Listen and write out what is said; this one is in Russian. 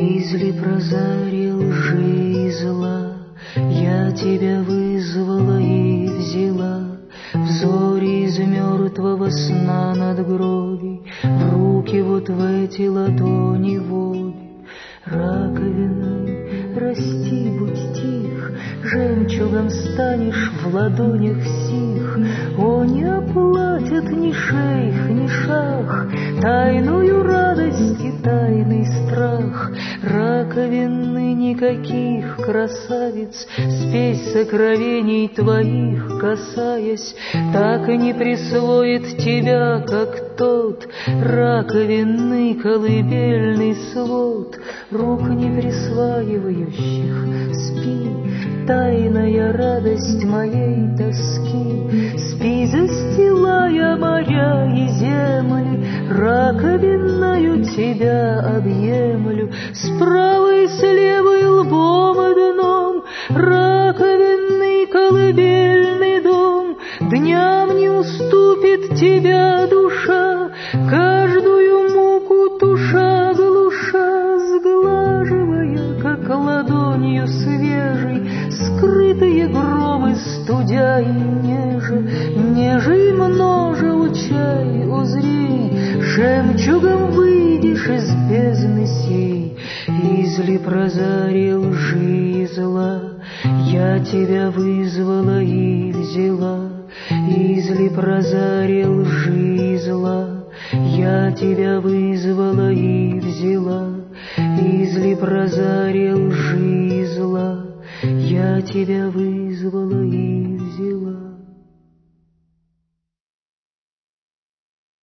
Из лепрозария лжи и зла я тебя вызвала и взяла. В зори из мертвого сна надгробий, в руки вот в эти ладони воби. Раковиной расти, будь тих, жемчугом станешь в ладонях сих. О, не оплатят ни шейх, ни шах тайную радость и тайный страх. Раковины никаких, красавиц, спесь сокровений твоих касаясь, так и не присвоит тебя, как тот раковинный колыбельный свод. Рук не присваивающих, спи, тайная радость моей тоски. Спи, застилая моря и земли, раковинною тебя объемлю. Справа и слева и лбом и дном раковинный колыбельный дом. Дням не уступит тебя душа, каждую муку туша глуша, сглаживая, как ладонью свежей, скрытые громы студя и неже и множе лучай узри. Жемчугом выйдешь из бездны сей, из лепрозария лжи и зла я тебя вызвала и взяла. Из лепрозария лжи и зла я тебя вызвала и взяла. Из лепрозария лжи и зла я тебя вызвала и взяла.